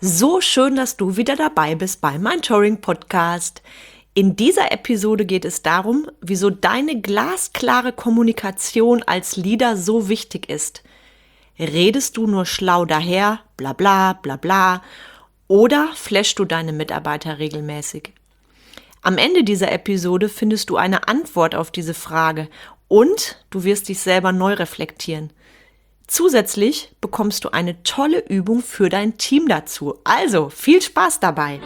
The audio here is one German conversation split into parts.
So schön, dass du wieder dabei bist beim Mentoring Podcast. In dieser Episode geht es darum, wieso deine glasklare Kommunikation als Leader so wichtig ist. Redest du nur schlau daher, bla bla bla bla, oder flashst du deine Mitarbeiter regelmäßig? Am Ende dieser Episode findest du eine Antwort auf diese Frage und du wirst dich selber neu reflektieren. Zusätzlich bekommst du eine tolle Übung für dein Team dazu. Also, viel Spaß dabei!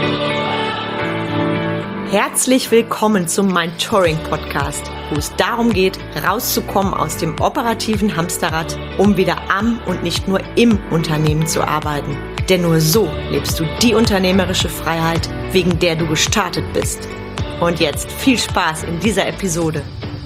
Herzlich willkommen zum Mentoring Podcast, wo es darum geht, rauszukommen aus dem operativen Hamsterrad, um wieder am und nicht nur im Unternehmen zu arbeiten. Denn nur so lebst du die unternehmerische Freiheit, wegen der du gestartet bist. Und jetzt viel Spaß in dieser Episode.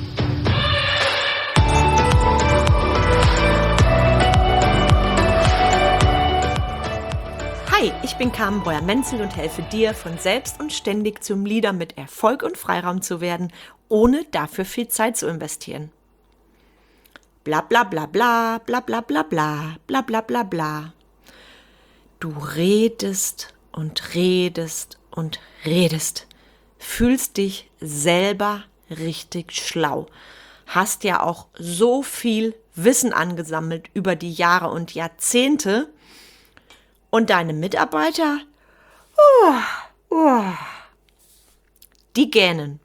Hi, ich bin Carmen Breuer-Menzel und helfe dir, von selbst und ständig zum Leader mit Erfolg und Freiraum zu werden, ohne dafür viel Zeit zu investieren. Bla bla bla bla, bla bla bla bla, bla bla bla bla. Du redest und redest und redest, fühlst dich selber richtig schlau, hast ja auch so viel Wissen angesammelt über die Jahre und Jahrzehnte. Und deine Mitarbeiter, die gähnen.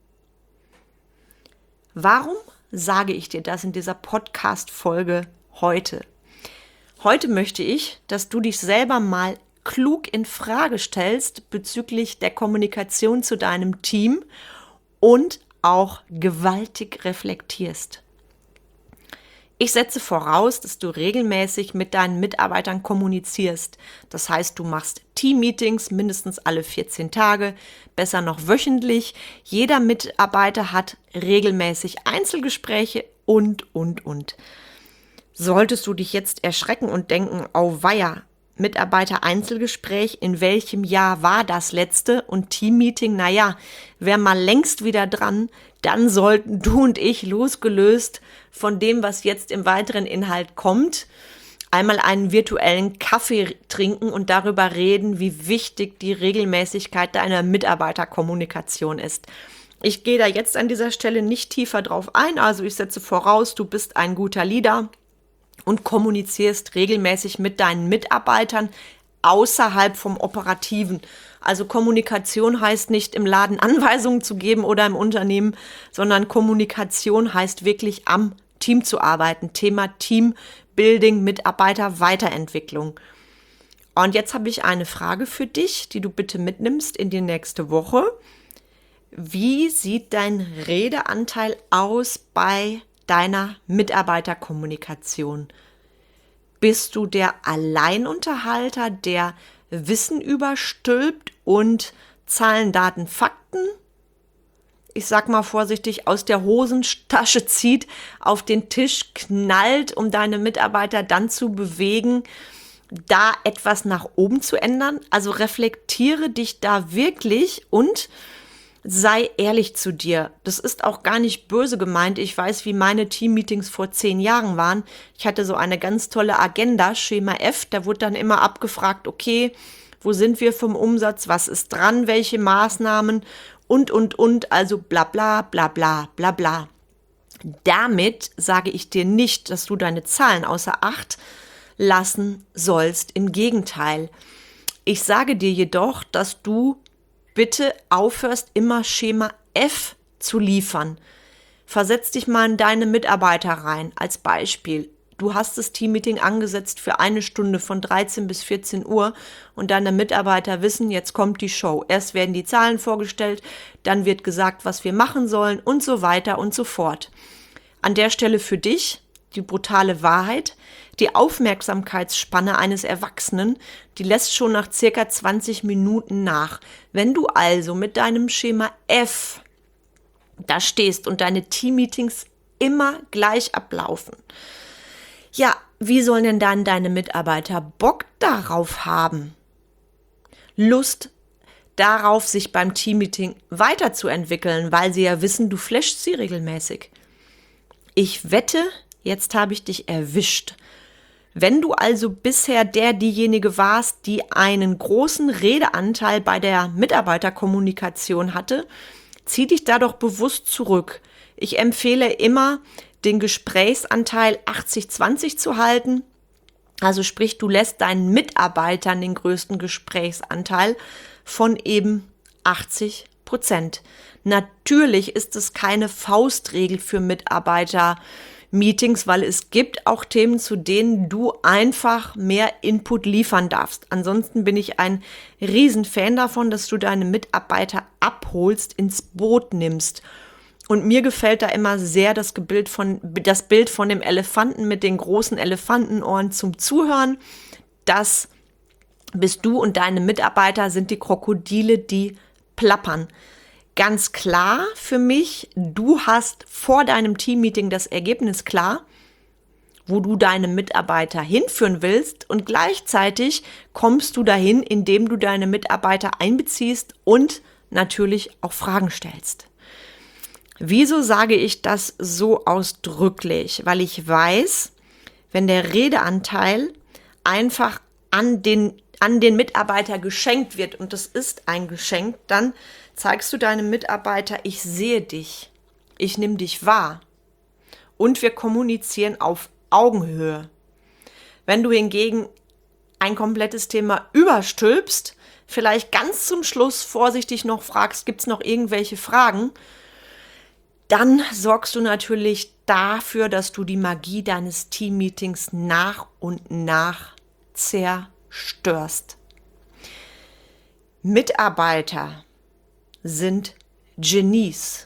Warum sage ich dir das in dieser Podcast-Folge heute? Heute möchte ich, dass du dich selber mal klug in Frage stellst bezüglich der Kommunikation zu deinem Team und auch gewaltig reflektierst. Ich setze voraus, dass du regelmäßig mit deinen Mitarbeitern kommunizierst. Das heißt, du machst Team-Meetings mindestens alle 14 Tage, besser noch wöchentlich. Jeder Mitarbeiter hat regelmäßig Einzelgespräche und. Solltest du dich jetzt erschrecken und denken, auweia, Mitarbeiter-Einzelgespräch, in welchem Jahr war das letzte? Und Team-Meeting, wäre mal längst wieder dran, dann sollten du und ich, losgelöst von dem, was jetzt im weiteren Inhalt kommt, einmal einen virtuellen Kaffee trinken und darüber reden, wie wichtig die Regelmäßigkeit deiner Mitarbeiterkommunikation ist. Ich gehe da jetzt an dieser Stelle nicht tiefer drauf ein, also ich setze voraus, du bist ein guter Leader und kommunizierst regelmäßig mit deinen Mitarbeitern außerhalb vom Operativen. Also Kommunikation heißt nicht im Laden Anweisungen zu geben oder im Unternehmen, sondern Kommunikation heißt wirklich am Team zu arbeiten. Thema Teambuilding, Mitarbeiter-Weiterentwicklung. Und jetzt habe ich eine Frage für dich, die du bitte mitnimmst in die nächste Woche. Wie sieht dein Redeanteil aus bei deiner Mitarbeiterkommunikation? Bist du der Alleinunterhalter, der Wissen überstülpt und Zahlen, Daten, Fakten, ich sag mal vorsichtig, aus der Hosentasche zieht, auf den Tisch knallt, um deine Mitarbeiter dann zu bewegen, da etwas nach oben zu ändern? Also reflektiere dich da wirklich und sei ehrlich zu dir. Das ist auch gar nicht böse gemeint. Ich weiß, wie meine Teammeetings vor 10 Jahren waren. Ich hatte so eine ganz tolle Agenda, Schema F. Da wurde dann immer abgefragt, okay, wo sind wir vom Umsatz? Was ist dran? Welche Maßnahmen? Und. Also bla bla bla bla bla bla. Damit sage ich dir nicht, dass du deine Zahlen außer Acht lassen sollst. Im Gegenteil. Ich sage dir jedoch, dass du bitte aufhörst, immer Schema F zu liefern. Versetz dich mal in deine Mitarbeiter rein. Als Beispiel, du hast das Teammeeting angesetzt für 1 Stunde von 13 bis 14 Uhr und deine Mitarbeiter wissen, jetzt kommt die Show. Erst werden die Zahlen vorgestellt, dann wird gesagt, was wir machen sollen und so weiter und so fort. An der Stelle für dich die brutale Wahrheit: Die Aufmerksamkeitsspanne eines Erwachsenen, die lässt schon nach circa 20 Minuten nach. Wenn du also mit deinem Schema F da stehst und deine Teammeetings immer gleich ablaufen, ja, wie sollen denn dann deine Mitarbeiter Bock darauf haben? Lust darauf, sich beim Teammeeting weiterzuentwickeln, weil sie ja wissen, du flashst sie regelmäßig. Ich wette, jetzt habe ich dich erwischt. Wenn du also bisher diejenige warst, die einen großen Redeanteil bei der Mitarbeiterkommunikation hatte, zieh dich da doch bewusst zurück. Ich empfehle immer, den Gesprächsanteil 80-20 zu halten. Also sprich, du lässt deinen Mitarbeitern den größten Gesprächsanteil von eben 80%. Natürlich ist es keine Faustregel für Mitarbeiter-Meetings, weil es gibt auch Themen, zu denen du einfach mehr Input liefern darfst. Ansonsten bin ich ein Riesenfan davon, dass du deine Mitarbeiter abholst, ins Boot nimmst. Und mir gefällt da immer sehr das Bild von dem Elefanten mit den großen Elefantenohren zum Zuhören. Das bist du und deine Mitarbeiter sind die Krokodile, die plappern. Ganz klar für mich, du hast vor deinem Teammeeting das Ergebnis klar, wo du deine Mitarbeiter hinführen willst, und gleichzeitig kommst du dahin, indem du deine Mitarbeiter einbeziehst und natürlich auch Fragen stellst. Wieso sage ich das so ausdrücklich? Weil ich weiß, wenn der Redeanteil einfach an den Mitarbeiter geschenkt wird, und das ist ein Geschenk, dann zeigst du deinem Mitarbeiter, ich sehe dich, ich nehme dich wahr und wir kommunizieren auf Augenhöhe. Wenn du hingegen ein komplettes Thema überstülpst, vielleicht ganz zum Schluss vorsichtig noch fragst, gibt es noch irgendwelche Fragen, dann sorgst du natürlich dafür, dass du die Magie deines Teammeetings nach und nach zerstörst. Mitarbeiter sind Genies.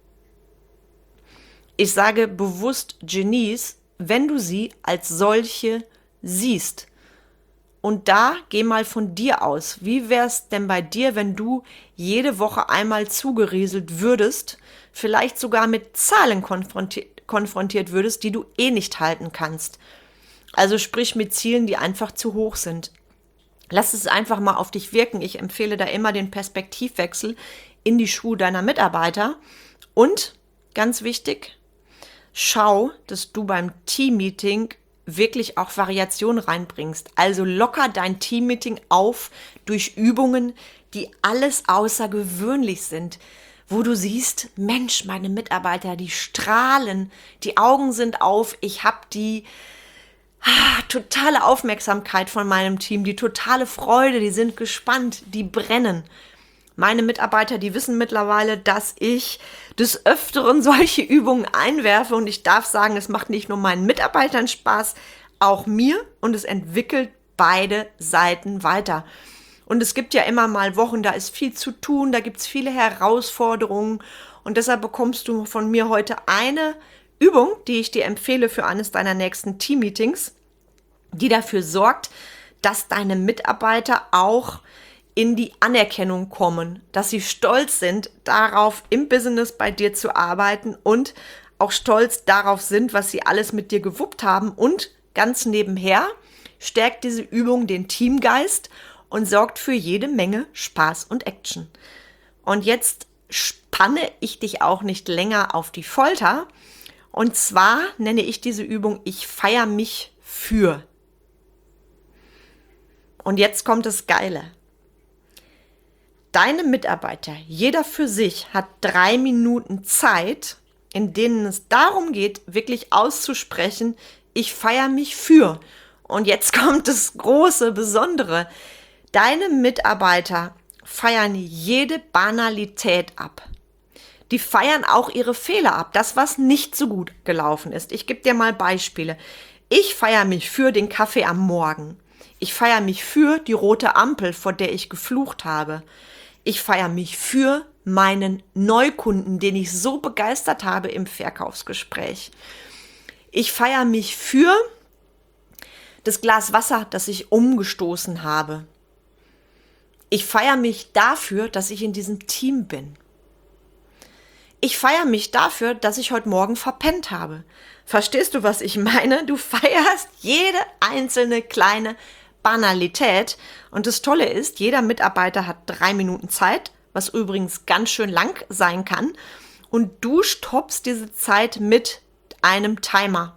Ich sage bewusst Genies, wenn du sie als solche siehst. Und da geh mal von dir aus. Wie wär's denn bei dir, wenn du jede Woche einmal zugerieselt würdest, vielleicht sogar mit Zahlen konfrontiert würdest, die du nicht halten kannst? Also sprich mit Zielen, die einfach zu hoch sind. Lass es einfach mal auf dich wirken. Ich empfehle da immer den Perspektivwechsel in die Schuhe deiner Mitarbeiter. Und ganz wichtig, schau, dass du beim Teammeeting wirklich auch Variation reinbringst. Also locker dein Teammeeting auf durch Übungen, die alles außergewöhnlich sind, wo du siehst, Mensch, meine Mitarbeiter, die strahlen, die Augen sind auf, ich habe die totale Aufmerksamkeit von meinem Team, die totale Freude, die sind gespannt, die brennen. Meine Mitarbeiter, die wissen mittlerweile, dass ich des Öfteren solche Übungen einwerfe, und ich darf sagen, es macht nicht nur meinen Mitarbeitern Spaß, auch mir, und es entwickelt beide Seiten weiter. Und es gibt ja immer mal Wochen, da ist viel zu tun, da gibt es viele Herausforderungen, und deshalb bekommst du von mir heute eine Übung, die ich dir empfehle für eines deiner nächsten Teammeetings, die dafür sorgt, dass deine Mitarbeiter auch in die Anerkennung kommen, dass sie stolz sind darauf, im Business bei dir zu arbeiten und auch stolz darauf sind, was sie alles mit dir gewuppt haben. Und ganz nebenher stärkt diese Übung den Teamgeist und sorgt für jede Menge Spaß und Action. Und jetzt spanne ich dich auch nicht länger auf die Folter. Und zwar nenne ich diese Übung, ich feiere mich für. Und jetzt kommt das Geile. Deine Mitarbeiter, jeder für sich, hat 3 Minuten Zeit, in denen es darum geht, wirklich auszusprechen, ich feiere mich für. Und jetzt kommt das große Besondere. Deine Mitarbeiter feiern jede Banalität ab. Die feiern auch ihre Fehler ab, das, was nicht so gut gelaufen ist. Ich gebe dir mal Beispiele. Ich feiere mich für den Kaffee am Morgen. Ich feiere mich für die rote Ampel, vor der ich geflucht habe. Ich feiere mich für meinen Neukunden, den ich so begeistert habe im Verkaufsgespräch. Ich feiere mich für das Glas Wasser, das ich umgestoßen habe. Ich feiere mich dafür, dass ich in diesem Team bin. Ich feiere mich dafür, dass ich heute Morgen verpennt habe. Verstehst du, was ich meine? Du feierst jede einzelne kleine Banalität. Und das Tolle ist, jeder Mitarbeiter hat 3 Minuten Zeit, was übrigens ganz schön lang sein kann. Und du stoppst diese Zeit mit einem Timer.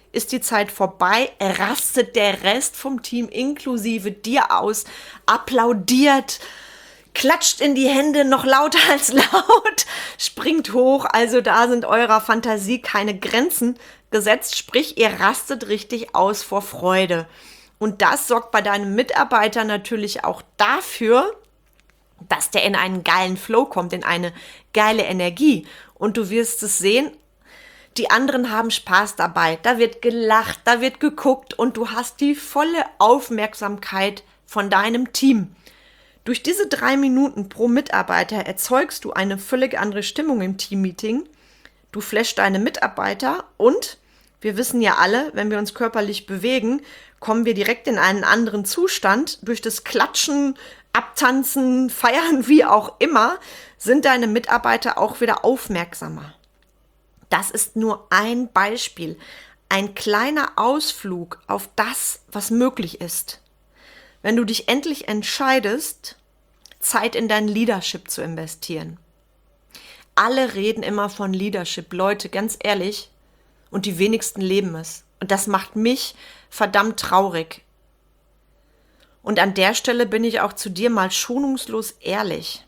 ist die Zeit vorbei, rastet der Rest vom Team inklusive dir aus, applaudiert, klatscht in die Hände noch lauter als laut, springt hoch. Also da sind eurer Fantasie keine Grenzen gesetzt, sprich ihr rastet richtig aus vor Freude. Und das sorgt bei deinem Mitarbeiter natürlich auch dafür, dass der in einen geilen Flow kommt, in eine geile Energie. Und du wirst es sehen, die anderen haben Spaß dabei. Da wird gelacht, da wird geguckt und du hast die volle Aufmerksamkeit von deinem Team. Durch diese 3 Minuten pro Mitarbeiter erzeugst du eine völlig andere Stimmung im Teammeeting. Du flashst deine Mitarbeiter und wir wissen ja alle, wenn wir uns körperlich bewegen, kommen wir direkt in einen anderen Zustand. Durch das Klatschen, Abtanzen, Feiern, wie auch immer, sind deine Mitarbeiter auch wieder aufmerksamer. Das ist nur ein Beispiel, ein kleiner Ausflug auf das, was möglich ist. Wenn du dich endlich entscheidest, Zeit in dein Leadership zu investieren. Alle reden immer von Leadership, Leute, ganz ehrlich, und die wenigsten leben es. Und das macht mich verdammt traurig. Und an der Stelle bin ich auch zu dir mal schonungslos ehrlich.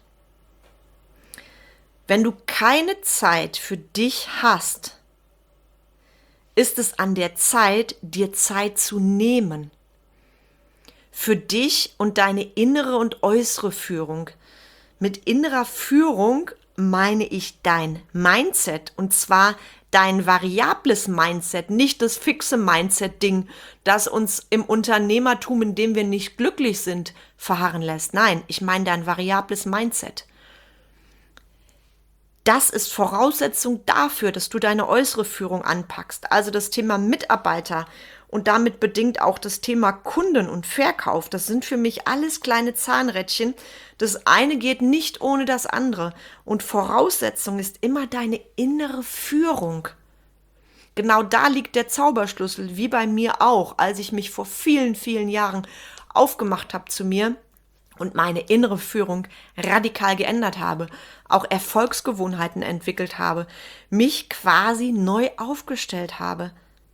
Wenn du keine Zeit für dich hast, ist es an der Zeit, dir Zeit zu nehmen. Für dich und deine innere und äußere Führung. Mit innerer Führung meine ich dein Mindset, und zwar dein variables Mindset, nicht das fixe Mindset-Ding, das uns im Unternehmertum, in dem wir nicht glücklich sind, verharren lässt. Nein, ich meine dein variables Mindset. Das ist Voraussetzung dafür, dass du deine äußere Führung anpackst. Also das Thema Mitarbeiter und damit bedingt auch das Thema Kunden und Verkauf. Das sind für mich alles kleine Zahnrädchen. Das eine geht nicht ohne das andere. Und Voraussetzung ist immer deine innere Führung. Genau da liegt der Zauberschlüssel, wie bei mir auch, als ich mich vor vielen, vielen Jahren aufgemacht habe zu mir und meine innere Führung radikal geändert habe, auch Erfolgsgewohnheiten entwickelt habe, mich quasi neu aufgestellt habe.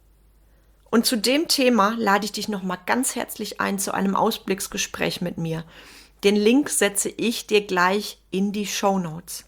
Und zu dem Thema lade ich dich nochmal ganz herzlich ein zu einem Ausblicksgespräch mit mir. Den Link setze ich dir gleich in die Shownotes.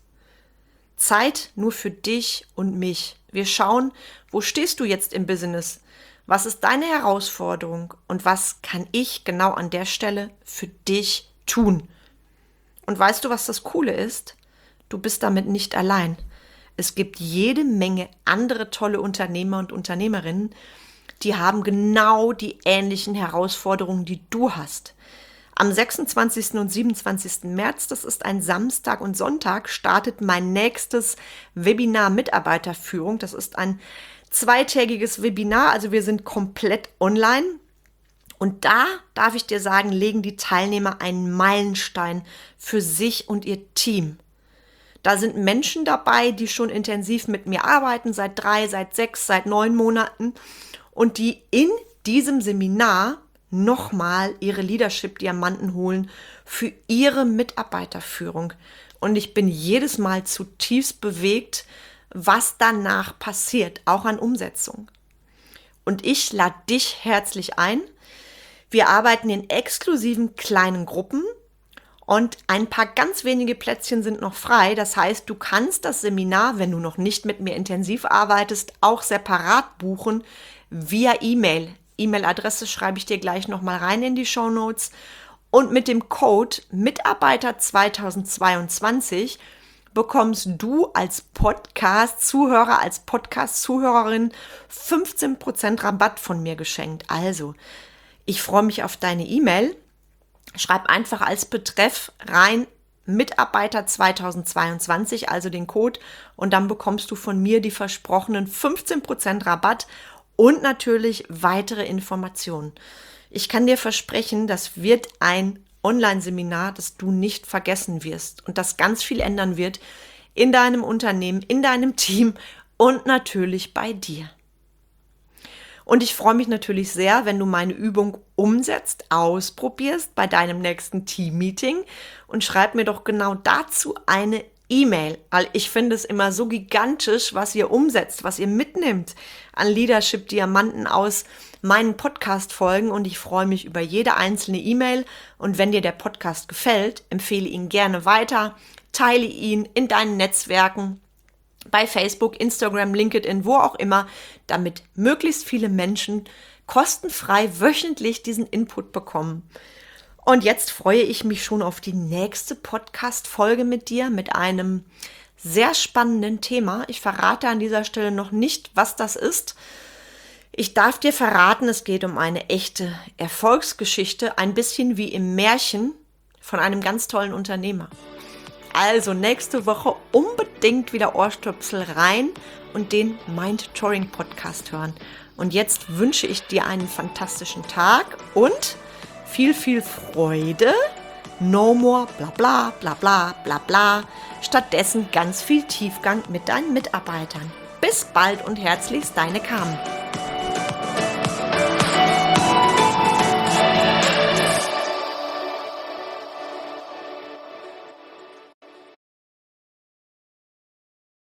Zeit nur für dich und mich. Wir schauen, wo stehst du jetzt im Business? Was ist deine Herausforderung? Und was kann ich genau an der Stelle für dich tun? Und weißt du, was das Coole ist? Du bist damit nicht allein. Es gibt jede Menge andere tolle Unternehmer und Unternehmerinnen, die haben genau die ähnlichen Herausforderungen, die du hast. Am 26. und 27. März, das ist ein Samstag und Sonntag, startet mein nächstes Webinar Mitarbeiterführung. Das ist ein 2-tägiges Webinar, also wir sind komplett online. Und da, darf ich dir sagen, legen die Teilnehmer einen Meilenstein für sich und ihr Team. Da sind Menschen dabei, die schon intensiv mit mir arbeiten, seit 3, seit 6, seit 9 Monaten und die in diesem Seminar nochmal ihre Leadership-Diamanten holen für ihre Mitarbeiterführung. Und ich bin jedes Mal zutiefst bewegt, was danach passiert, auch an Umsetzung. Und ich lade dich herzlich ein. Wir arbeiten in exklusiven kleinen Gruppen und ein paar ganz wenige Plätzchen sind noch frei. Das heißt, du kannst das Seminar, wenn du noch nicht mit mir intensiv arbeitest, auch separat buchen via E-Mail. E-Mail-Adresse schreibe ich dir gleich nochmal rein in die Shownotes. Und mit dem Code Mitarbeiter 2022 bekommst du als Podcast-Zuhörer, als Podcast-Zuhörerin 15% Rabatt von mir geschenkt. Also, ich freue mich auf deine E-Mail. Schreib einfach als Betreff rein Mitarbeiter 2022, also den Code, und dann bekommst du von mir die versprochenen 15% Rabatt und natürlich weitere Informationen. Ich kann dir versprechen, das wird ein Online-Seminar, das du nicht vergessen wirst und das ganz viel ändern wird in deinem Unternehmen, in deinem Team und natürlich bei dir. Und ich freue mich natürlich sehr, wenn du meine Übung umsetzt, ausprobierst bei deinem nächsten Team-Meeting und schreib mir doch genau dazu eine E-Mail, weil ich finde es immer so gigantisch, was ihr umsetzt, was ihr mitnimmt an Leadership-Diamanten aus meinen Podcast-Folgen und ich freue mich über jede einzelne E-Mail und wenn dir der Podcast gefällt, empfehle ihn gerne weiter, teile ihn in deinen Netzwerken, bei Facebook, Instagram, LinkedIn, wo auch immer, damit möglichst viele Menschen kostenfrei wöchentlich diesen Input bekommen. Und jetzt freue ich mich schon auf die nächste Podcast-Folge mit dir, mit einem sehr spannenden Thema. Ich verrate an dieser Stelle noch nicht, was das ist. Ich darf dir verraten, es geht um eine echte Erfolgsgeschichte, ein bisschen wie im Märchen von einem ganz tollen Unternehmer. Also nächste Woche unbedingt wieder Ohrstöpsel rein und den Mind Touring Podcast hören. Und jetzt wünsche ich dir einen fantastischen Tag und viel, viel Freude. No more bla bla bla bla bla bla. Stattdessen ganz viel Tiefgang mit deinen Mitarbeitern. Bis bald und herzlichst, deine Carmen.